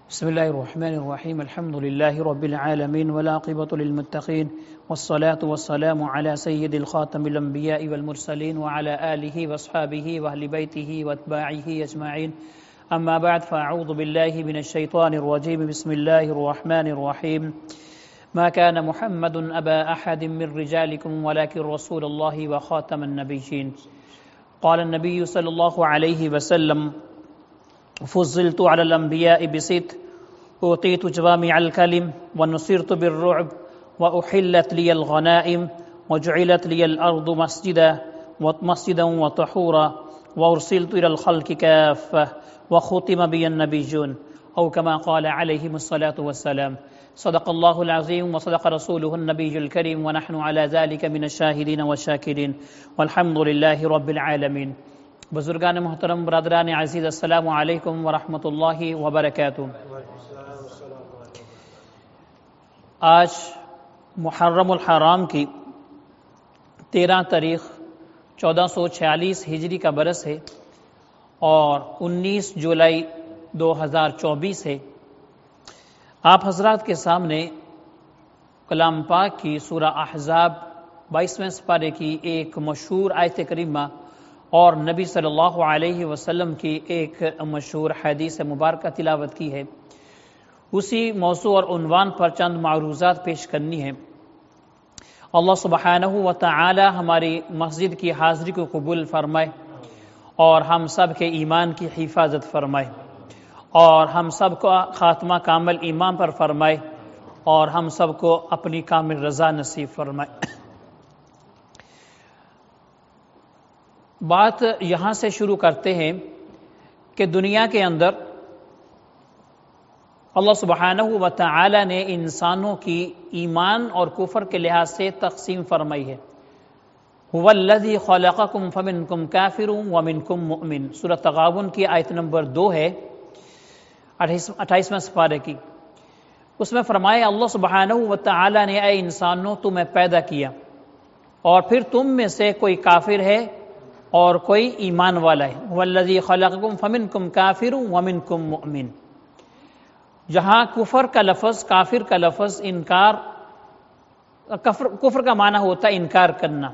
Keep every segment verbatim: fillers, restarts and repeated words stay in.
بسم الله الرحمن الرحيم الحمد لله رب العالمين والعاقبة للمتقين والصلاة والسلام على سيد الخاتم الأنبياء والمرسلين وعلى آله وأصحابه وأهل بيته وأتباعه أجمعين أما بعد فأعوذ بالله من الشيطان الرجيم بسم الله الرحمن الرحيم ما كان محمد أبا أحد من رجالكم ولكن رسول الله وخاتم النبيين قال النبي صلى الله عليه وسلم فضلت على الأنبياء بست أوتيت جوامع الكلم ونصرت بالرعب وأحلت لي الغنائم وجعلت لي الأرض مسجدا مسجدا وطهورا وأرسلت إلى الخلق كافة وختم بي النبيون أو كما قال عليهم الصلاة والسلام صدق الله العظيم وصدق رسوله النبي الكريم ونحن على ذلك من الشاهدين والشاكرين والحمد لله رب العالمين. بزرگان محترم، برادران عزیز، السلام علیکم ورحمۃ اللہ وبرکاتہ. آج محرم الحرام کی تیرہ تاریخ چودہ سو چھیالیس ہجری کا برس ہے اور انیس جولائی دو ہزار چوبیس ہے. آپ حضرات کے سامنے کلام پاک کی سورہ احزاب بائیسویں سپارے کی ایک مشہور آیت کریمہ اور نبی صلی اللہ علیہ وسلم کی ایک مشہور حدیث مبارکہ تلاوت کی ہے. اسی موضوع اور عنوان پر چند معروضات پیش کرنی ہے. اللہ سبحانہ و تعالی ہماری مسجد کی حاضری کو قبول فرمائے اور ہم سب کے ایمان کی حفاظت فرمائے اور ہم سب کو خاتمہ کامل ایمان پر فرمائے اور ہم سب کو اپنی کامل رضا نصیب فرمائے. بات یہاں سے شروع کرتے ہیں کہ دنیا کے اندر اللہ سبحانہ و تعالی نے انسانوں کی ایمان اور کفر کے لحاظ سے تقسیم فرمائی ہے. هو الذی خلقکم فمنکم کافر ومنکم مؤمن، سورۃ تغابن کی آیت نمبر دو ہے اٹھائیسویں سپارے کی. اس میں فرمایا اللہ سبحانہ و تعالی نے اے انسانوں تمہیں پیدا کیا اور پھر تم میں سے کوئی کافر ہے اور کوئی ایمان والا ہے. والذی خلقکم فمنکم کافر ومنکم مؤمن. جہاں کفر کا لفظ کافر کا لفظ انکار کفر, کفر کا معنی ہوتا ہے انکار کرنا،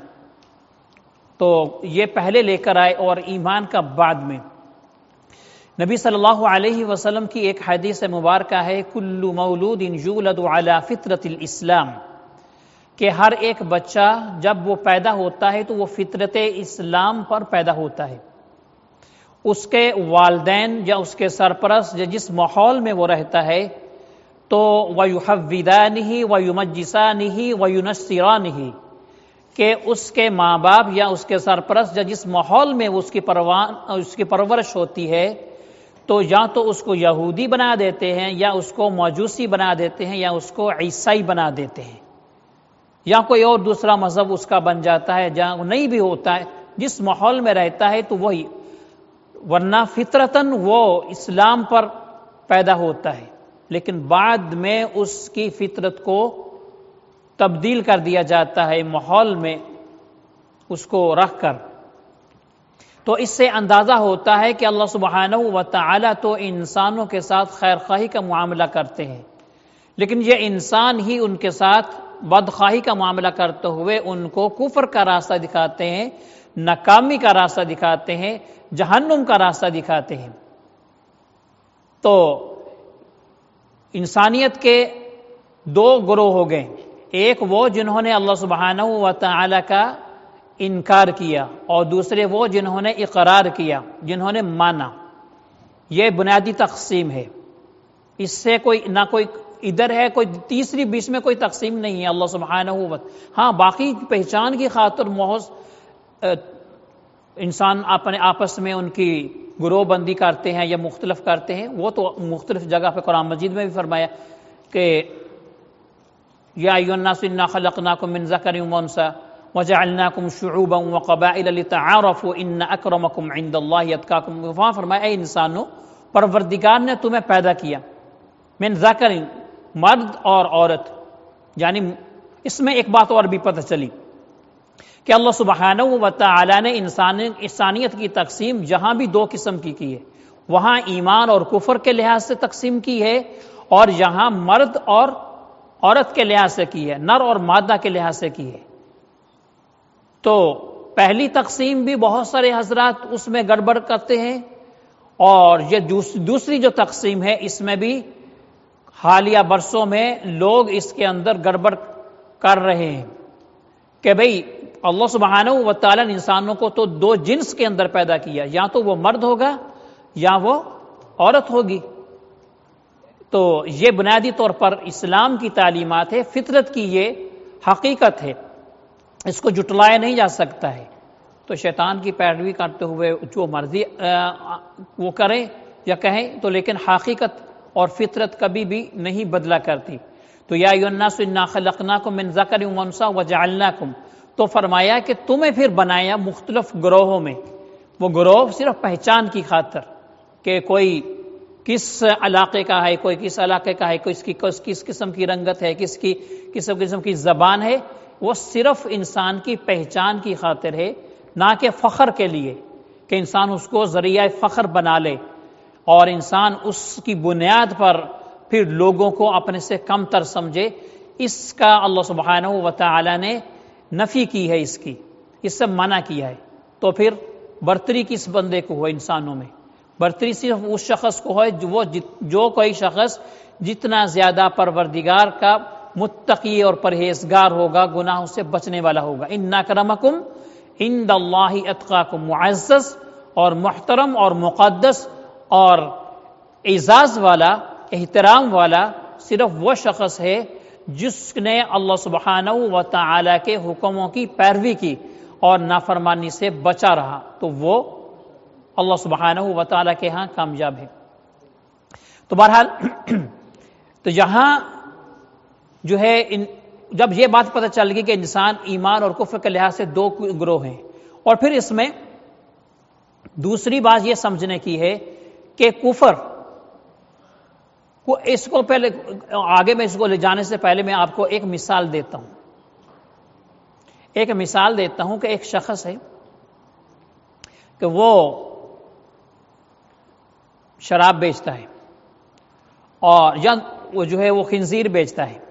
تو یہ پہلے لے کر آئے اور ایمان کا بعد میں. نبی صلی اللہ علیہ وسلم کی ایک حدیث مبارکہ ہے کل مولود یولد علی فطرت الاسلام، کہ ہر ایک بچہ جب وہ پیدا ہوتا ہے تو وہ فطرت اسلام پر پیدا ہوتا ہے. اس کے والدین یا اس کے سرپرست یا جس ماحول میں وہ رہتا ہے تو وَيُحَوِّدَانِهِ وَيُمَجِّسَانِهِ وَيُنَصِّرَانِهِ، کہ اس کے ماں باپ یا اس کے سرپرست یا جس ماحول میں اس کی پروان اس کی پرورش ہوتی ہے تو یا تو اس کو یہودی بنا دیتے ہیں یا اس کو مجوسی بنا دیتے ہیں یا اس کو عیسائی بنا دیتے ہیں یا کوئی اور دوسرا مذہب اس کا بن جاتا ہے. جہاں نہیں بھی ہوتا ہے، جس ماحول میں رہتا ہے تو وہی، ورنہ فطرتاً وہ اسلام پر پیدا ہوتا ہے لیکن بعد میں اس کی فطرت کو تبدیل کر دیا جاتا ہے ماحول میں اس کو رکھ کر. تو اس سے اندازہ ہوتا ہے کہ اللہ سبحانہ و تعالی تو انسانوں کے ساتھ خیر خواہی کا معاملہ کرتے ہیں لیکن یہ انسان ہی ان کے ساتھ بدخواہی کا معاملہ کرتے ہوئے ان کو کفر کا راستہ دکھاتے ہیں، ناکامی کا راستہ دکھاتے ہیں، جہنم کا راستہ دکھاتے ہیں. تو انسانیت کے دو گروہ ہو گئے، ایک وہ جنہوں نے اللہ سبحانہ و تعالی کا انکار کیا اور دوسرے وہ جنہوں نے اقرار کیا، جنہوں نے مانا. یہ بنیادی تقسیم ہے، اس سے کوئی نہ کوئی ادھر ہے کوئی تیسری بیچ میں کوئی تقسیم نہیں ہے. اللہ سبحانہ و ہاں باقی پہچان کی خاطر محض انسان اپنے آپس میں ان کی گروہ بندی کرتے ہیں یا مختلف کرتے ہیں، وہ تو مختلف جگہ پہ قرآن مجید میں بھی فرمایا کہ یا ایھا الناس انا خلقناکم من ذکر و انثی وجعلناکم شعوبا وقبائل لتعارفوا ان اکرمکم عند اللہ اتقاکم. وہاں فرمایا اے انسانوں پروردگار نے تمہیں پیدا کیا من ذکر، مرد اور عورت. یعنی اس میں ایک بات اور بھی پتہ چلی کہ اللہ سبحانہ و تعالی نے انسانیت کی تقسیم جہاں بھی دو قسم کی کی ہے. وہاں ایمان اور کفر کے لحاظ سے تقسیم کی ہے، اور یہاں مرد اور عورت کے لحاظ سے کی ہے، نر اور مادہ کے لحاظ سے کی ہے۔ تو پہلی تقسیم بھی بہت سارے حضرات اس میں گڑبڑ کرتے ہیں، اور یہ دوسری جو تقسیم ہے اس میں بھی حالیہ برسوں میں لوگ اس کے اندر گڑبڑ کر رہے ہیں کہ بھئی اللہ سبحانہ و تعالیٰ نے انسانوں کو تو دو جنس کے اندر پیدا کیا، یا تو وہ مرد ہوگا یا وہ عورت ہوگی۔ تو یہ بنیادی طور پر اسلام کی تعلیمات ہے، فطرت کی یہ حقیقت ہے، اس کو جٹلایا نہیں جا سکتا ہے۔ تو شیطان کی پیروی کرتے ہوئے جو مرضی وہ کریں یا کہیں تو، لیکن حقیقت اور فطرت کبھی بھی نہیں بدلا کرتی۔ تو یا ایھا الناس انا خلقناکم من ذکر و انثی وجعلناکم، تو فرمایا کہ تمہیں پھر بنایا مختلف گروہوں میں۔ وہ گروہ صرف پہچان کی خاطر کہ کوئی کس علاقے کا ہے، کوئی کس علاقے کا ہے، کوئی اس کی کس قسم کی رنگت ہے، کس کی کس قسم کی زبان ہے، وہ صرف انسان کی پہچان کی خاطر ہے، نہ کہ فخر کے لیے کہ انسان اس کو ذریعہ فخر بنا لے، اور انسان اس کی بنیاد پر پھر لوگوں کو اپنے سے کم تر سمجھے۔ اس کا اللہ سبحانہ و تعالی نے نفی کی ہے، اس کی اس سے منع کیا ہے۔ تو پھر برتری کس بندے کو ہو؟ انسانوں میں برتری صرف اس شخص کو ہے جو جو کوئی شخص جتنا زیادہ پروردگار کا متقی اور پرہیزگار ہوگا، گناہوں سے بچنے والا ہوگا۔ ان اکرمکم عند اللہ اتقاکم، معزز اور محترم اور مقدس اور اعزاز والا، احترام والا صرف وہ شخص ہے جس نے اللہ سبحانہ و تعالی کے حکموں کی پیروی کی اور نافرمانی سے بچا رہا، تو وہ اللہ سبحانہ و تعالی کے ہاں کامیاب ہے۔ تو بہرحال تو یہاں جو ہے ان جب یہ بات پتہ چل گئی کہ انسان ایمان اور کفر کے لحاظ سے دو گروہ ہیں، اور پھر اس میں دوسری بات یہ سمجھنے کی ہے کہ کفر کو اس کو پہلے آگے میں اس کو لے جانے سے پہلے میں آپ کو ایک مثال دیتا ہوں ایک مثال دیتا ہوں کہ ایک شخص ہے کہ وہ شراب بیچتا ہے، اور یا وہ جو ہے وہ خنزیر بیچتا ہے،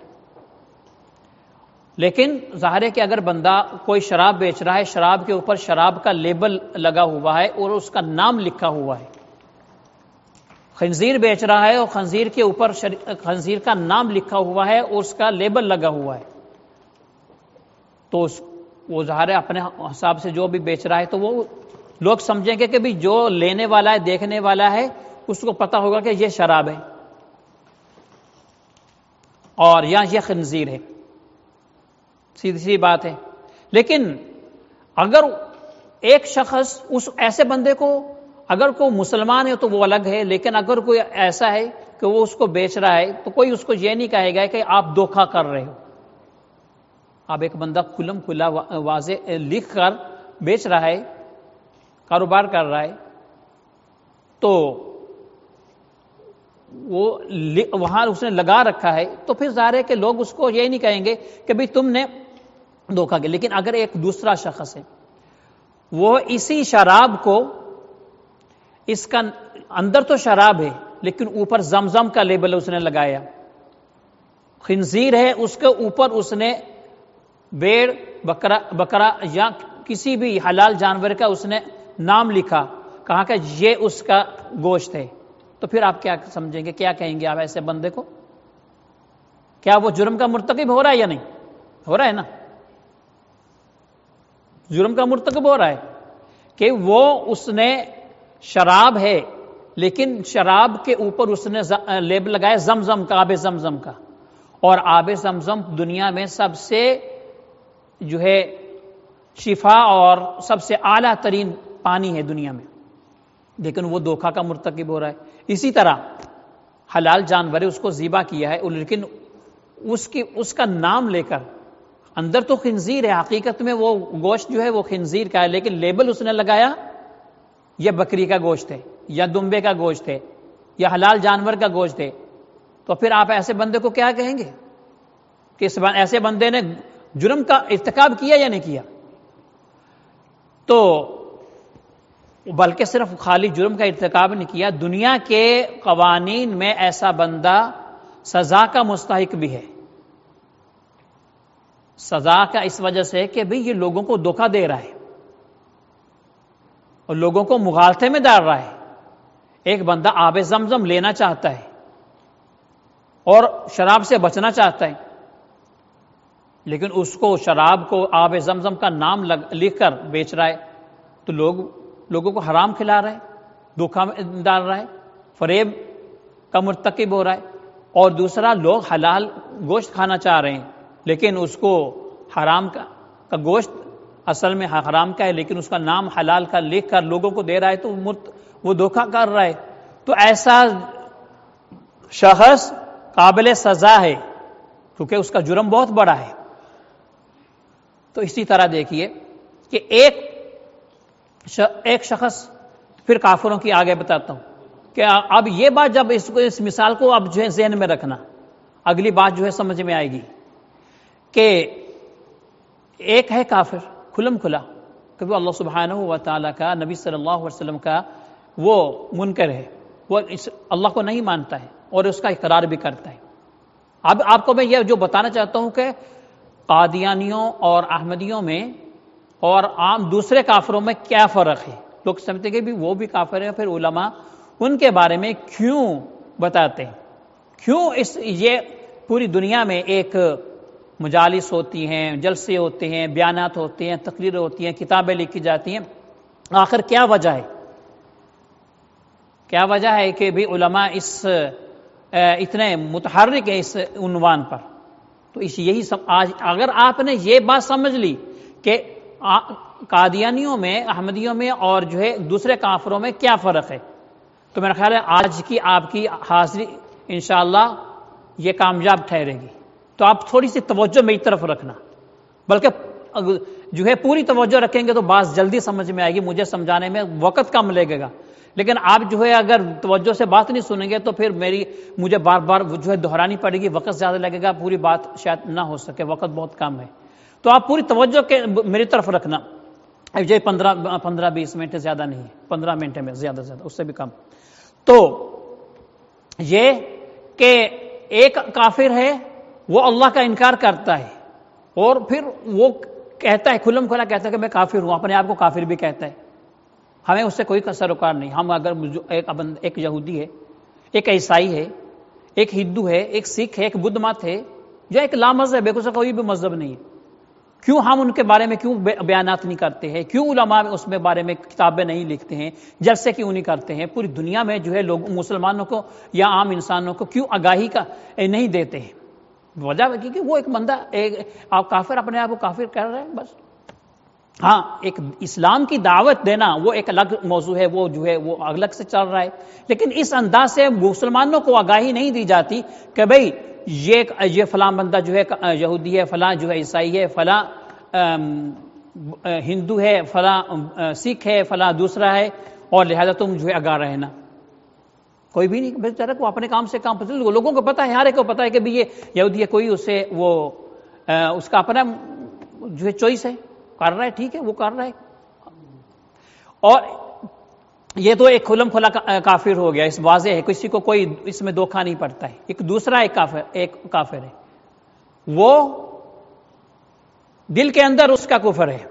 لیکن ظاہر ہے کہ اگر بندہ کوئی شراب بیچ رہا ہے، شراب کے اوپر شراب کا لیبل لگا ہوا ہے اور اس کا نام لکھا ہوا ہے، خنزیر بیچ رہا ہے اور خنزیر کے اوپر خنزیر کا نام لکھا ہوا ہے اور اس کا لیبل لگا ہوا ہے، تو وہ ظاہر ہے اپنے حساب سے جو بھی بیچ رہا ہے تو وہ لوگ سمجھیں گے کہ بھی جو لینے والا ہے، دیکھنے والا ہے، اس کو پتا ہوگا کہ یہ شراب ہے اور یا یہ خنزیر ہے، سیدھی سی بات ہے۔ لیکن اگر ایک شخص اس ایسے بندے کو، اگر کوئی مسلمان ہے تو وہ الگ ہے، لیکن اگر کوئی ایسا ہے کہ وہ اس کو بیچ رہا ہے تو کوئی اس کو یہ نہیں کہے گا کہ آپ دھوکہ کر رہے ہو۔ اب ایک بندہ کھلم کھلا واضح لکھ کر بیچ رہا ہے، کاروبار کر رہا ہے، تو وہ وہاں اس نے لگا رکھا ہے، تو پھر ظاہر ہے کہ لوگ اس کو یہ نہیں کہیں گے کہ بھئی تم نے دھوکہ کیا۔ لیکن اگر ایک دوسرا شخص ہے، وہ اسی شراب کو، اس کا اندر تو شراب ہے لیکن اوپر زمزم کا لیبل اس نے لگایا، خنزیر ہے اس کے اوپر اس نے بیڑ، بکرا بکرا یا کسی بھی حلال جانور کا اس نے نام لکھا، کہا کہ یہ اس کا گوشت ہے، تو پھر آپ کیا سمجھیں گے، کیا کہیں گے آپ ایسے بندے کو؟ کیا وہ جرم کا مرتکب ہو رہا ہے یا نہیں ہو رہا ہے؟ نا جرم کا مرتکب ہو رہا ہے کہ وہ اس نے شراب ہے لیکن شراب کے اوپر اس نے لیبل لگایا زمزم کا، آب زمزم کا، اور آب زمزم دنیا میں سب سے جو ہے شفا اور سب سے اعلیٰ ترین پانی ہے دنیا میں، لیکن وہ دھوکہ کا مرتکب ہو رہا ہے۔ اسی طرح حلال جانور اس کو ذبح کیا ہے، لیکن اس کی اس کا نام لے کر، اندر تو خنزیر ہے، حقیقت میں وہ گوشت جو ہے وہ خنزیر کا ہے، لیکن لیبل اس نے لگایا یہ بکری کا گوشت ہے یا دمبے کا گوشت ہے یا حلال جانور کا گوشت ہے، تو پھر آپ ایسے بندے کو کیا کہیں گے کہ اس ایسے بندے نے جرم کا ارتکاب کیا یا نہیں کیا؟ تو بلکہ صرف خالی جرم کا ارتکاب نہیں کیا، دنیا کے قوانین میں ایسا بندہ سزا کا مستحق بھی ہے. سزا کا اس وجہ سے کہ بھئی یہ لوگوں کو دھوکہ دے رہا ہے اور لوگوں کو مغالطے میں ڈال رہا ہے. ایک بندہ آب زمزم لینا چاہتا ہے اور شراب سے بچنا چاہتا ہے، لیکن اس کو شراب کو آب زمزم کا نام لکھ کر بیچ رہا ہے، تو لوگ لوگوں کو حرام کھلا رہا ہے، دھوکہ ڈال رہا ہے، فریب کا مرتکب ہو رہا ہے. اور دوسرا، لوگ حلال گوشت کھانا چاہ رہے ہیں لیکن اس کو حرام کا کا گوشت اصل میں حرام کا ہے، لیکن اس کا نام حلال کا لکھ کر لوگوں کو دے رہا ہے، تو وہ دھوکہ کر رہا ہے. تو ایسا شخص قابل سزا ہے کیونکہ اس کا جرم بہت بڑا ہے. تو اسی طرح دیکھیے کہ ایک ایک شخص، پھر کافروں کی آگے بتاتا ہوں کہ اب یہ بات جب اس کو اس مثال کو اب جو ہے ذہن میں رکھنا، اگلی بات جو ہے سمجھ میں آئے گی کہ ایک ہے کافر کھلم کھلا کہ وہ اللہ سبحانہ و تعالیٰ کا، نبی صلی اللہ علیہ وسلم کا وہ منکر ہے، وہ اللہ کو نہیں مانتا ہے اور اس کا اقرار بھی کرتا ہے. اب آپ کو میں یہ جو بتانا چاہتا ہوں کہ قادیانیوں اور احمدیوں میں اور عام دوسرے کافروں میں کیا فرق ہے. لوگ سمجھتے ہیں کہ بھی وہ بھی کافر ہیں، پھر علماء ان کے بارے میں کیوں بتاتے ہیں، کیوں اس یہ پوری دنیا میں ایک مجالس ہوتی ہیں، جلسے ہوتے ہیں، بیانات ہوتے ہیں، تقریریں ہوتی ہیں، کتابیں لکھی جاتی ہیں، آخر کیا وجہ ہے؟ کیا وجہ ہے کہ بھی علماء اس اتنے متحرک ہیں اس عنوان پر؟ تو اس یہی سب آج اگر آپ نے یہ بات سمجھ لی کہ قادیانیوں میں، احمدیوں میں اور جو ہے دوسرے کافروں میں کیا فرق ہے، تو میرا خیال ہے آج کی آپ کی حاضری انشاءاللہ یہ کامیاب ٹھہرے گی. تو آپ تھوڑی سی توجہ میری طرف رکھنا، بلکہ جو ہے پوری توجہ رکھیں گے تو بات جلدی سمجھ میں آئے گی، مجھے سمجھانے میں وقت کم لگے گا. لیکن آپ جو ہے اگر توجہ سے بات نہیں سنیں گے تو پھر میری مجھے بار بار جو ہے دہرانی پڑے گی، وقت زیادہ لگے گا، پوری بات شاید نہ ہو سکے، وقت بہت کم ہے. تو آپ پوری توجہ کے میری طرف رکھنا. جو پندرہ پندرہ بیس منٹ زیادہ نہیں ہے، پندرہ منٹ میں زیادہ سے زیادہ، اس سے بھی کم. تو یہ کہ ایک کافر ہے وہ اللہ کا انکار کرتا ہے اور پھر وہ کہتا ہے، کھلم کھلا کہتا ہے کہ میں کافر ہوں، اپنے آپ کو کافر بھی کہتا ہے. ہمیں اس سے کوئی سروکار نہیں. ہم اگر ایک یہودی ہے، ایک عیسائی ہے، ایک ہندو ہے، ایک سکھ ہے، ایک بدھ مت ہے، جو ایک لا مذہب ہے، اسے کوئی بھی مذہب نہیں ہے، کیوں ہم ان کے بارے میں کیوں بیانات نہیں کرتے ہیں؟ کیوں علماء اس میں بارے میں کتابیں نہیں لکھتے ہیں؟ جلسے کیوں نہیں کرتے ہیں؟ پوری دنیا میں جو ہے لوگ مسلمانوں کو یا عام انسانوں کو کیوں آگاہی کا نہیں دیتے ہیں؟ وجہ کیونکہ وہ ایک بندہ ایک آپ کافر اپنے آپ کو کافر کر رہے ہیں بس. ہاں، ایک اسلام کی دعوت دینا وہ ایک الگ موضوع ہے، وہ جو ہے وہ الگ سے چل رہا ہے، لیکن اس انداز سے مسلمانوں کو آگاہی نہیں دی جاتی کہ بھئی یہ یہ فلاں بندہ جو ہے یہودی ہے، فلاں جو ہے عیسائی ہے، فلاں ہندو ہے، فلاں سکھ ہے، فلاں دوسرا ہے، اور لہذا تم جو ہے آگاہ رہنا. کوئی بھی نہیں، بیچارہ کو اپنے کام سے کام پتہ، لوگوں کو پتہ ہے، ہر ایک کو پتہ ہے کہ بھی یہ یہودی ہے، کوئی اسے وہ اس کا اپنا جو ہے چوائس ہے، کر رہا ہے، ٹھیک ہے، وہ کر رہا ہے. اور یہ تو ایک کھلم کھلا کافر ہو گیا، اس واضح ہے، کسی کو کوئی اس میں دھوکہ نہیں پڑتا ہے. ایک دوسرا ایک کافر ایک کافر ہے، وہ دل کے اندر اس کا کفر ہے،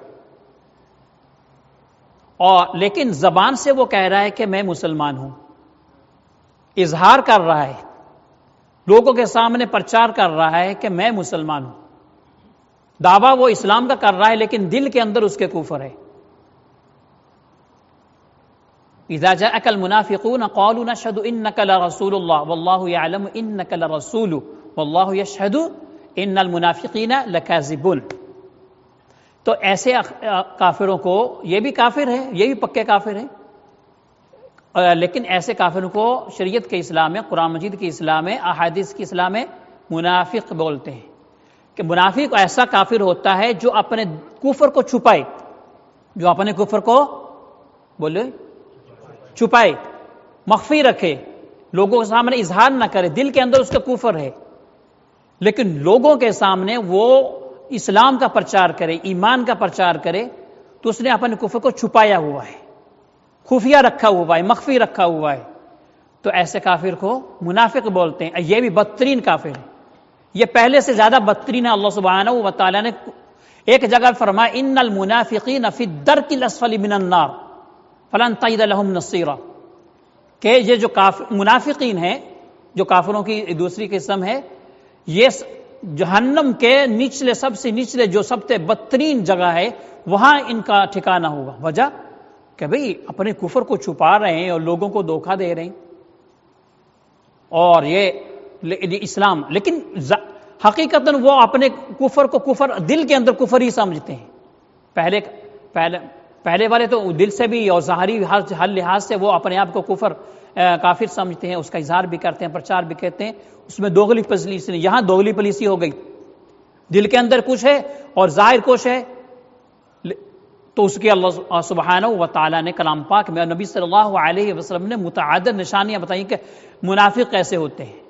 اور لیکن زبان سے وہ کہہ رہا ہے کہ میں مسلمان ہوں، اظہار کر رہا ہے، لوگوں کے سامنے پرچار کر رہا ہے کہ میں مسلمان ہوں، دعویٰ وہ اسلام کا کر رہا ہے لیکن دل کے اندر اس کے کفر ہے. اذا جاءك المنافقون قالوا نشهد انك لرسول الله والله يعلم انك لرسول والله يشهد ان المنافقين لكاذبون. تو ایسے کافروں کو، یہ بھی کافر ہے، یہ بھی پکے کافر ہیں، لیکن ایسے کافروں کو شریعت کے اسلام میں، قرآن مجید کے اسلام میں، احادیث کے اسلام میں منافق بولتے ہیں. کہ منافق ایسا کافر ہوتا ہے جو اپنے کفر کو چھپائے، جو اپنے کفر کو بولے چھپائے، مخفی رکھے، لوگوں کے سامنے اظہار نہ کرے، دل کے اندر اس کا کفر ہے، لیکن لوگوں کے سامنے وہ اسلام کا پرچار کرے، ایمان کا پرچار کرے، تو اس نے اپنے کفر کو چھپایا ہوا ہے، خفیہ رکھا ہوا ہے، مخفی رکھا ہوا ہے، تو ایسے کافر کو منافق بولتے ہیں. یہ بھی بدترین کافر ہے، یہ پہلے سے زیادہ بدترین ہے. اللہ سبحانہ و تعالیٰ نے ایک جگہ فرمایا ان المنافقین فی الدرک الاسفل من النار فلن تجد لهم نصیرا، کہ یہ جو منافقین ہیں، جو کافروں کی دوسری قسم ہے، یہ جہنم کے نچلے، سب سے نچلے، جو سب سے بدترین جگہ ہے، وہاں ان کا ٹھکانہ ہوگا. وجہ کہ بھئی اپنے کفر کو چھپا رہے ہیں اور لوگوں کو دھوکہ دے رہے ہیں، اور یہ اسلام، لیکن حقیقتاً وہ اپنے کفر کو کفر، دل کے اندر کفر ہی سمجھتے ہیں. پہلے پہلے پہلے والے تو دل سے بھی اور ظاہری ہر لحاظ سے وہ اپنے آپ کو کفر کافر سمجھتے ہیں، اس کا اظہار بھی کرتے ہیں، پرچار بھی کرتے ہیں. اس میں دوغلی پالیسی، یہاں دوغلی پالیسی ہو گئی، دل کے اندر کچھ ہے اور ظاہر کچھ ہے. تو اس کے اللہ سبحانہ و تعالیٰ نے کلام پاک میں، نبی صلی اللہ علیہ وسلم نے متعدد نشانیاں بتائیں کہ منافق کیسے ہوتے ہیں.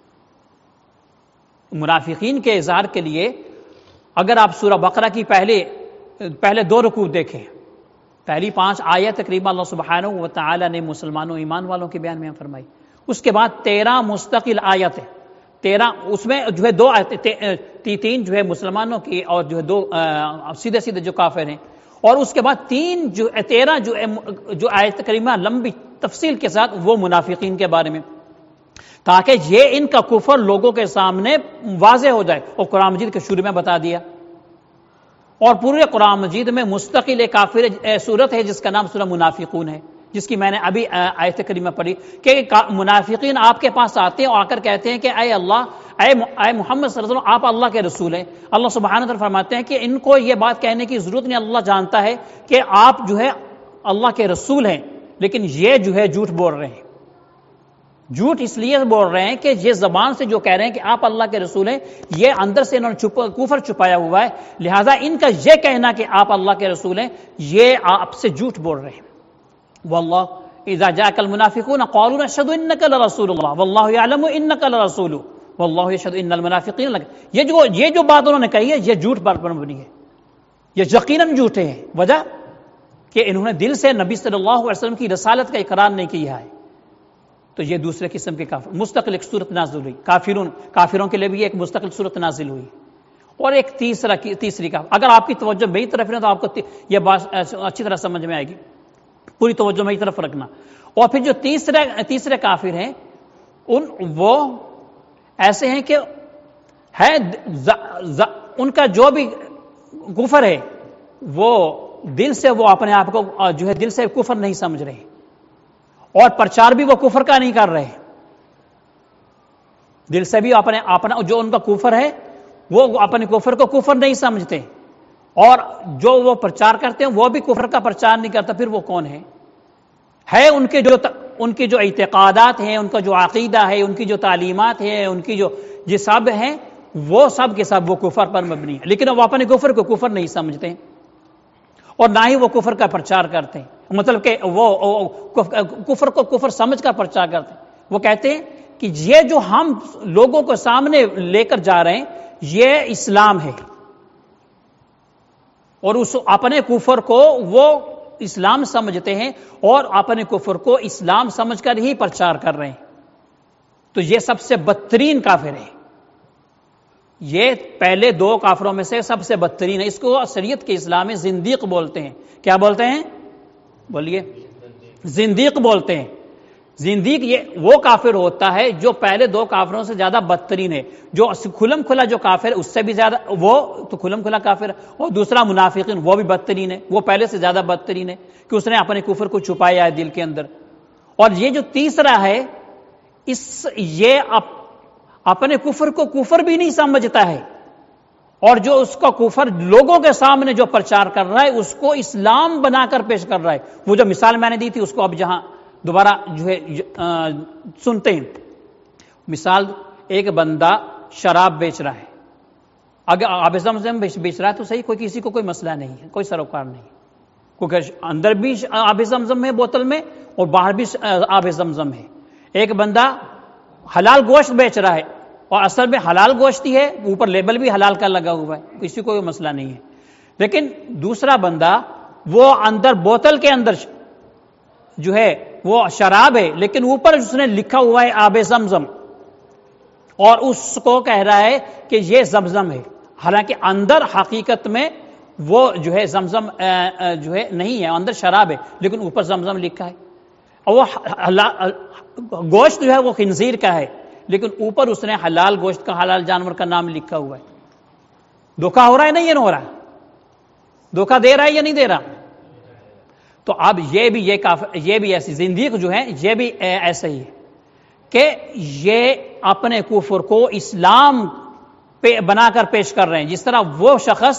منافقین کے اظہار کے لیے اگر آپ سورہ بقرہ کی پہلے پہلے دو رکوع دیکھیں، پہلی پانچ آیت تقریباً اللہ سبحانہ و تعالیٰ نے مسلمانوں ایمان والوں کے بیان میں فرمائی. اس کے بعد تیرہ مستقل آیت، تیرہ اس میں جو ہے دو تین جو ہے مسلمانوں کی اور جو ہے دو سیدھے سیدھے جو کافر ہیں، اور اس کے بعد تین جو تیرہ جو جو آیت کریمہ لمبی تفصیل کے ساتھ وہ منافقین کے بارے میں، تاکہ یہ ان کا کفر لوگوں کے سامنے واضح ہو جائے. اور قرآن مجید کے شروع میں بتا دیا، اور پورے قرآن مجید میں مستقل ایک کافر صورت ہے جس کا نام سورہ منافقون ہے، جس کی میں نے ابھی آیت کریمہ پڑھی کہ منافقین آپ کے پاس آتے ہیں اور آ کر کہتے ہیں کہ اے اللہ، اے اے محمد صلی اللہ علیہ وسلم، آپ اللہ کے رسول ہیں. اللہ سبحانہ وتعالی فرماتے ہیں کہ ان کو یہ بات کہنے کی ضرورت نہیں، اللہ جانتا ہے کہ آپ جو ہے اللہ کے رسول ہیں، لیکن یہ جو ہے جھوٹ بول رہے ہیں. جھوٹ اس لیے بول رہے ہیں کہ یہ زبان سے جو کہہ رہے ہیں کہ آپ اللہ کے رسول ہیں، یہ اندر سے انہوں نے چھپ کفر چھپایا ہوا ہے، لہذا ان کا یہ کہنا کہ آپ اللہ کے رسول ہیں، یہ آپ سے جھوٹ بول رہے ہیں. واللہ اذا جاءك المنافقون قالوا نشهد انك لرسول الله والله يعلم انك لرسول والله يشهد ان المنافقين لك. یہ جو یہ جو بات انہوں نے کہی ہے، یہ جھوٹ پر مبنی ہے، یہ یقیناً جھوٹے ہیں. وجہ کہ انہوں نے دل سے نبی صلی اللہ علیہ وسلم کی رسالت کا اقرار نہیں کیا ہے. تو یہ دوسرے قسم کے کافر. مستقل ایک صورت نازل ہوئی کافرون، کافروں کے لیے بھی ایک مستقل صورت نازل ہوئی. اور ایک تیسرا تیسری کا، اگر آپ کی توجہ میری طرف ہے تو آپ کو یہ بات اچھی طرح سمجھ میں آئے گی، پوری توجہ میری طرف رکھنا. اور پھر جو تیسرے تیسرے کافر ہیں، ان وہ ایسے ہیں کہ ہے ان کا جو بھی کفر ہے وہ دل سے وہ اپنے آپ کو جو ہے دل سے کفر نہیں سمجھ رہے، اور پرچار بھی وہ کفر کا نہیں کر رہے. دل سے بھی اپنے اپنا جو ان کا کفر ہے وہ اپنے کفر کو کفر نہیں سمجھتے، اور جو وہ پرچار کرتے ہیں وہ بھی کفر کا پرچار نہیں کرتا. پھر وہ کون ہے؟ ہے ان کے جو ان کی جو اعتقادات ہیں، ان کا جو عقیدہ ہے، ان کی جو تعلیمات ہیں، ان کی جو یہ سب ہیں، وہ سب کے سب وہ کفر پر مبنی ہے، لیکن وہ اپنے کفر کو کفر نہیں سمجھتے اور نہ ہی وہ کفر کا پرچار کرتے ہیں. مطلب کہ وہ کفر کو کفر سمجھ کر پرچار کرتے ہیں. وہ کہتے ہیں کہ یہ جو ہم لوگوں کو سامنے لے کر جا رہے ہیں یہ اسلام ہے، اور اس اپنے کفر کو وہ اسلام سمجھتے ہیں اور اپنے کفر کو اسلام سمجھ کر ہی پرچار کر رہے ہیں. تو یہ سب سے بدترین کافر ہے، یہ پہلے دو کافروں میں سے سب سے بدترین ہے. اس کو شریعت کے اسلام میں زندیق بولتے ہیں. کیا بولتے ہیں؟ بولیے. زندیق بولتے ہیں. زندیق یہ وہ کافر ہوتا ہے جو پہلے دو کافروں سے زیادہ بدترین ہے. جو کھلم کھلا جو کافر ہے اس سے بھی زیادہ وہ تو کھلم کھلا کافر ہے، اور دوسرا منافقین وہ بھی بدترین ہے، وہ پہلے سے زیادہ بدترین ہے کہ اس نے اپنے کفر کو چھپایا ہے دل کے اندر. اور یہ جو تیسرا ہے، اس یہ اپ اپنے کفر کو کفر بھی نہیں سمجھتا ہے، اور جو اس کا کفر لوگوں کے سامنے جو پرچار کر رہا ہے اس کو اسلام بنا کر پیش کر رہا ہے. وہ جو مثال میں نے دی تھی اس کو اب جہاں دوبارہ جو ہے سنتے ہیں. مثال، ایک بندہ شراب بیچ رہا ہے، اگر آب زمزم بیچ رہا ہے تو صحیح، کوئی کسی کو کوئی مسئلہ نہیں ہے، کوئی سروکار نہیں، کیونکہ اندر بھی آب زمزم ہے بوتل میں اور باہر بھی آب زمزم ہے. ایک بندہ حلال گوشت بیچ رہا ہے اور اصل میں حلال گوشت ہی ہے، اوپر لیبل بھی حلال کا لگا ہوا ہے، کسی کو کوئی مسئلہ نہیں ہے. لیکن دوسرا بندہ وہ اندر بوتل کے اندر جو ہے وہ شراب ہے، لیکن اوپر اس نے لکھا ہوا ہے آب زمزم، اور اس کو کہہ رہا ہے کہ یہ زمزم ہے، حالانکہ اندر حقیقت میں وہ جو ہے زمزم جو ہے نہیں ہے، اندر شراب ہے، لیکن اوپر زمزم لکھا ہے. اور وہ گوشت جو ہے وہ خنزیر کا ہے، لیکن اوپر اس نے حلال گوشت کا، حلال جانور کا نام لکھا ہوا ہے. دھوکہ ہو رہا ہے نہیں؟ یہ نہیں ہو رہا؟ دھوکہ دے رہا ہے یا نہیں دے رہا؟ تو اب یہ بھی یہ کافر، یہ بھی ایسی زندیق جو ہے یہ بھی ایسا ہی ہے کہ یہ اپنے کفر کو اسلام پہ بنا کر پیش کر رہے ہیں. جس طرح وہ شخص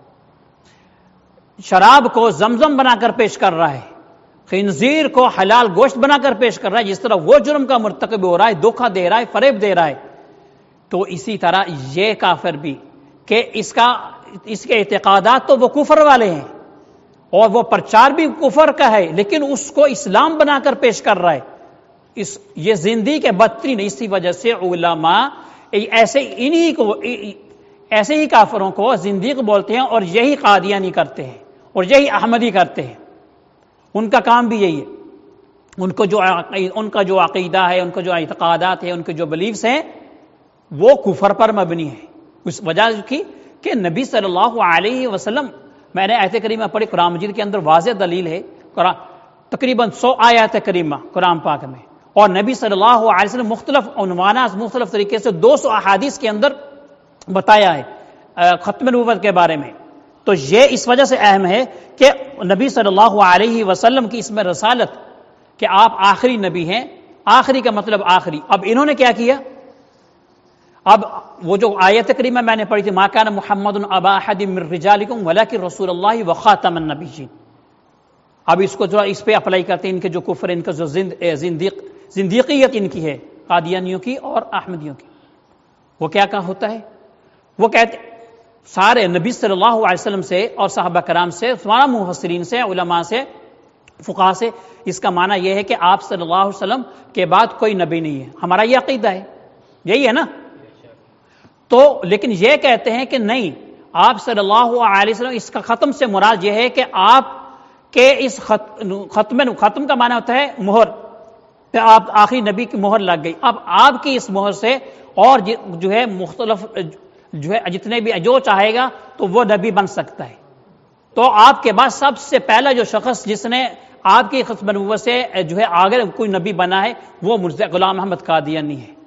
شراب کو زمزم بنا کر پیش کر رہا ہے، خنزیر کو حلال گوشت بنا کر پیش کر رہا ہے، جس طرح وہ جرم کا مرتکب ہو رہا ہے، دھوکہ دے رہا ہے، فریب دے رہا ہے، تو اسی طرح یہ کافر بھی کہ اس کا اس کے اعتقادات تو وہ کفر والے ہیں اور وہ پرچار بھی کفر کا ہے، لیکن اس کو اسلام بنا کر پیش کر رہا ہے. اس یہ زندگی کے بدترین. اسی وجہ سے علماء ایسے انہی کو ایسے ہی کافروں کو زندیق بولتے ہیں، اور یہی قادیانی کرتے ہیں اور یہی احمدی کرتے ہیں. ان کا کام بھی یہی ہے. ان کو جو ان کا جو عقیدہ ہے، ان کا جو اعتقادات ہیں، ان کے جو بلیفز ہیں، وہ کفر پر مبنی ہے. اس وجہ کی کہ نبی صلی اللہ علیہ وسلم، میں نے آیت کریمہ پڑھی قرآن مجید کے اندر، واضح دلیل ہے، قرآن تقریباً سو آیات کریمہ قرآن پاک میں، اور نبی صلی اللہ علیہ وسلم مختلف عنوانات مختلف طریقے سے دو سو احادیث کے اندر بتایا ہے ختم نبوت کے بارے میں. تو یہ اس وجہ سے اہم ہے کہ نبی صلی اللہ علیہ وسلم کی اس میں رسالت، کہ آپ آخری نبی ہیں. آخری کا مطلب آخری. اب انہوں نے کیا کیا؟ اب وہ جو آیت کریمہ میں نے پڑھی تھی، ما کان محمد ابا احد من رجالکم ولکن رسول اللہ وخاتم النبیین، اب اس کو جو اس پہ اپلائی کرتے ہیں ان کے جو کفر، ان کا جو زندیق زندیقیت ان کی ہے، قادیانیوں کی اور احمدیوں کی. وہ کیا کہا ہوتا ہے؟ وہ کہتے سارے نبی صلی اللہ علیہ وسلم سے اور صحابہ کرام سے، تمام مفسرین سے، علماء سے، فقہاء سے، اس کا معنی یہ ہے کہ آپ صلی اللہ علیہ وسلم کے بعد کوئی نبی نہیں ہے. ہمارا یہ عقیدہ ہے، یہی ہے نا؟ تو لیکن یہ کہتے ہیں کہ نہیں، آپ صلی اللہ علیہ وسلم، اس کا ختم سے مراد یہ ہے کہ آپ کے اس ختم ختم کا معنی ہوتا ہے مہر، کہ آپ آخری نبی کی مہر لگ گئی. اب آپ کی اس مہر سے اور جو ہے مختلف جو ہے جتنے بھی جو چاہے گا تو وہ نبی بن سکتا ہے. تو آپ کے بعد سب سے پہلا جو شخص جس نے آپ کی ختم نبوت سے جو ہے آگے کوئی نبی بنا ہے، وہ مرزا غلام محمد قادیانی ہے.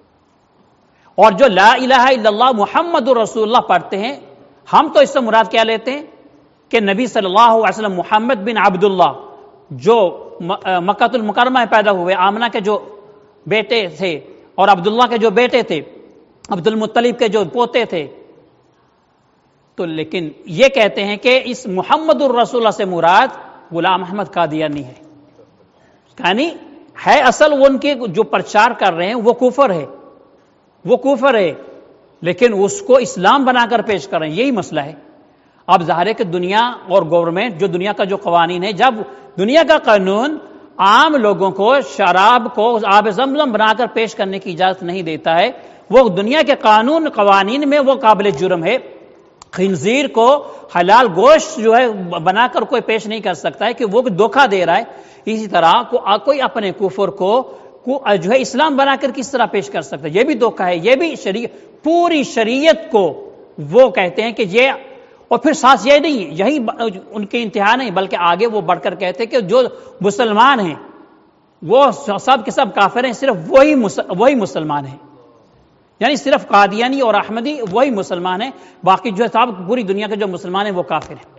اور جو لا الہ الا اللہ محمد رسول اللہ پڑھتے ہیں، ہم تو اس سے مراد کیا لیتے ہیں کہ نبی صلی اللہ علیہ وسلم محمد بن عبداللہ، جو مکہ المکرمہ میں پیدا ہوئے، آمنہ کے جو بیٹے تھے اور عبداللہ کے جو بیٹے تھے، عبد المطلب کے جو پوتے تھے. تو لیکن یہ کہتے ہیں کہ اس محمد الرسول اللہ سے مراد غلام احمد قادیانی ہے. یعنی ہے اصل وہ ان کے جو پرچار کر رہے ہیں وہ کفر ہے، وہ کفر ہے، لیکن اس کو اسلام بنا کر پیش کر رہے ہیں. یہی مسئلہ ہے. اب ظاہر ہے کہ دنیا اور گورنمنٹ، جو دنیا کا جو قوانین ہے، جب دنیا کا قانون عام لوگوں کو شراب کو آب زمزم بنا کر پیش کرنے کی اجازت نہیں دیتا ہے، وہ دنیا کے قانون قوانین میں وہ قابل جرم ہے. خنزیر کو حلال گوشت جو ہے بنا کر کوئی پیش نہیں کر سکتا ہے کہ وہ دھوکہ دے رہا ہے. اسی طرح کوئی اپنے کفر کو جو ہے اسلام بنا کر کس طرح پیش کر سکتا ہے؟ یہ بھی دھوکہ ہے. یہ بھی شریعت، پوری شریعت کو وہ کہتے ہیں کہ یہ، اور پھر ساتھ یہ نہیں، یہی ان کے انتہا نہیں، بلکہ آگے وہ بڑھ کر کہتے ہیں کہ جو مسلمان ہیں وہ سب کے سب کافر ہیں، صرف وہی وہی مسلمان ہیں. یعنی صرف قادیانی اور احمدی وہی مسلمان ہیں، باقی جو سب پوری دنیا کے جو مسلمان ہیں وہ کافر ہیں.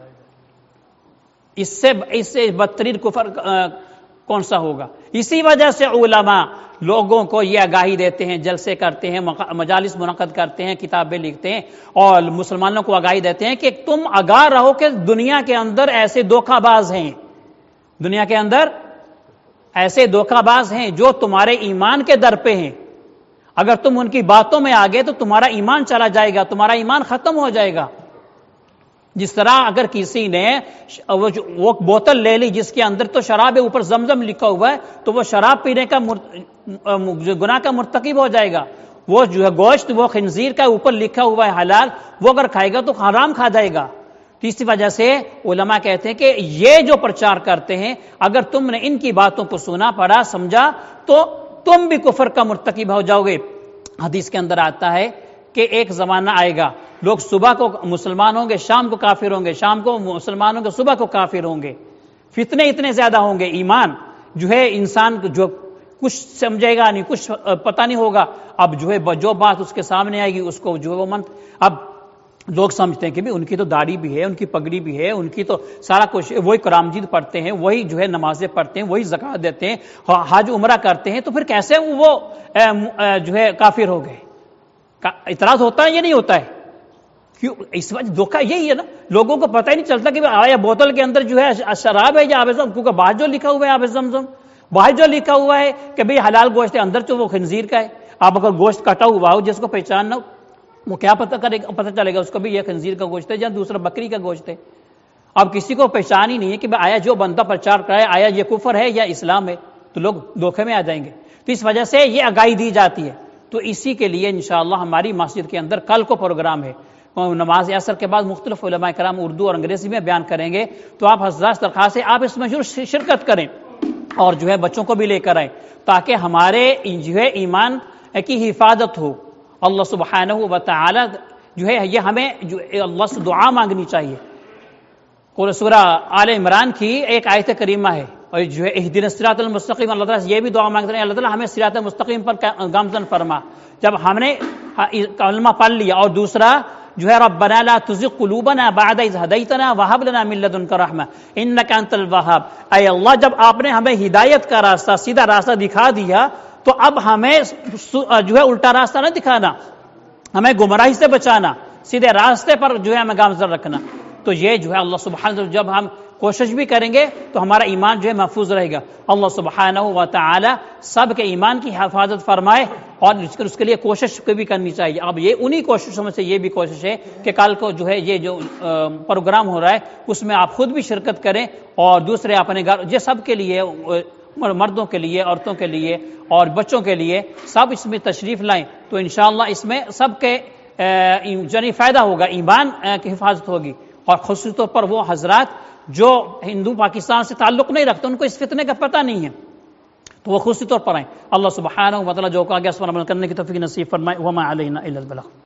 اس سے اس سے بدترین کفر کون سا ہوگا؟ اسی وجہ سے علماء لوگوں کو یہ آگاہی دیتے ہیں، جلسے کرتے ہیں، مجالس منعقد کرتے ہیں، کتابیں لکھتے ہیں، اور مسلمانوں کو آگاہی دیتے ہیں کہ تم آگاہ رہو کہ دنیا کے اندر ایسے دھوکہ باز ہیں، دنیا کے اندر ایسے دھوکہ باز ہیں جو تمہارے ایمان کے در پہ ہیں. اگر تم ان کی باتوں میں آ گئے تو تمہارا ایمان چلا جائے گا، تمہارا ایمان ختم ہو جائے گا. جس طرح اگر کسی نے وہ بوتل لے لی جس کے اندر تو شراب ہے، اوپر زمزم لکھا ہوا ہے، تو وہ شراب پینے کا گناہ کا مرتکب ہو جائے گا. وہ جو ہے گوشت، وہ خنزیر کا اوپر لکھا ہوا ہے حلال، وہ اگر کھائے گا تو حرام کھا جائے گا. تیسری وجہ سے علماء کہتے ہیں کہ یہ جو پرچار کرتے ہیں اگر تم نے ان کی باتوں کو سنا پڑھا سمجھا تو تم بھی کفر کا مرتکب ہو جاؤ گے۔ حدیث کے اندر آتا ہے کہ ایک زمانہ آئے گا لوگ صبح کو مسلمان ہوں گے شام کو کافر ہوں گے، شام کو مسلمان ہوں گے صبح کو کافر ہوں گے، فتنے اتنے زیادہ ہوں گے، ایمان جو ہے انسان جو کچھ سمجھے گا نہیں، کچھ پتہ نہیں ہوگا، اب جو ہے جو بات اس کے سامنے آئے گی اس کو جو ہے وہ من اب لوگ سمجھتے ہیں کہ بھی ان کی تو داڑھی بھی ہے، ان کی پگڑی بھی ہے، ان کی تو سارا کچھ وہی قرآن مجید پڑھتے ہیں، وہی جو ہے نمازیں پڑھتے ہیں، وہی زکوٰۃ دیتے ہیں، حج عمرہ کرتے ہیں، تو پھر کیسے وہ جو ہے کافر ہو گئے؟ اعتراض ہوتا ہے یا نہیں ہوتا ہے؟ کیوں؟ اس وجہ دھوکہ یہی ہے نا، لوگوں کو پتہ ہی نہیں چلتا کہ آیا بوتل کے اندر جو ہے شراب ہے یا آب زمزم، کیونکہ باہر جو لکھا ہوا ہے آب زمزم، باہر جو لکھا ہوا ہے کہ بھئی حلال گوشت ہے، اندر تو وہ خنزیر کا ہے۔ اب اگر گوشت کٹا ہوا ہو جس کو پہچان نہ ہو وہ کیا پتہ کرے گا، پتہ چلے گا اس کو بھی یہ خنزیر کا گوشت ہے یا دوسرا بکری کا گوشت ہے؟ اب کسی کو پہچان ہی نہیں ہے کہ آیا جو بندہ پرچار کرائے آیا یہ کفر ہے یا اسلام ہے، تو لوگ دھوکے میں آ جائیں گے۔ تو اس وجہ سے یہ آگاہی دی جاتی ہے۔ تو اسی کے لیے انشاءاللہ ہماری مسجد کے اندر کل کو پروگرام ہے، نماز عصر کے بعد مختلف علماء کرام اردو اور انگریزی میں بیان کریں گے، تو آپ حضرات درخواست ہے آپ اس میں ضرور شرکت کریں اور جو ہے بچوں کو بھی لے کر آئیں تاکہ ہمارے جو ہے ایمان کی حفاظت ہو۔ اللہ سبحانہ و تعالی جو ہے یہ ہمیں جو اللہ سے دعا مانگنی چاہیے۔ سورہ آل عمران کی ایک آیت کریمہ ہے اور جو ہے اہدنا الصراط المستقیم، اللہ تعالیٰ سے یہ بھی دعا مانگتے ہیں اللہ تعالیٰ ہمیں صراط مستقیم پر گامزن فرما۔ جب ہم نے کلمہ پڑھ لیا اور دوسرا جو ہے ربنا لا تزغ قلوبنا بعد اذ ہدیتنا وہب لنا من لدنک رحمہ انک انت الوہاب، اے اللہ جب آپ نے ہمیں ہدایت کا راستہ سیدھا راستہ دکھا دیا تو اب ہمیں جو ہے الٹا راستہ نہ دکھانا، ہمیں گمراہی سے بچانا، سیدھے راستے پر جو ہے ہمیں گامزن رکھنا۔ تو یہ جو ہے اللہ سبحانہ جب ہم کوشش بھی کریں گے تو ہمارا ایمان جو ہے محفوظ رہے گا۔ اللہ سبحانہ و تعالی سب کے ایمان کی حفاظت فرمائے اور اس کے لیے کوشش بھی کرنی چاہیے۔ اب یہ انہی کوششوں میں سے یہ بھی کوشش ہے کہ کل کو جو ہے یہ جو پروگرام ہو رہا ہے اس میں آپ خود بھی شرکت کریں اور دوسرے اپنے گھر یہ سب کے لیے، مردوں کے لیے، عورتوں کے لیے اور بچوں کے لیے سب اس میں تشریف لائیں، تو انشاءاللہ اس میں سب کے جنی فائدہ ہوگا، ایمان کی حفاظت ہوگی۔ اور خصوصی طور پر وہ حضرات جو ہندو پاکستان سے تعلق نہیں رکھتے ان کو اس فتنے کا پتہ نہیں ہے تو وہ خصوصی طور پر آئیں۔ اللہ سبحانہ و تعالی جو کہا گیا اس پر عمل کرنے کی توفیق نصیب فرمائے۔ وما علینا الا البلاغ۔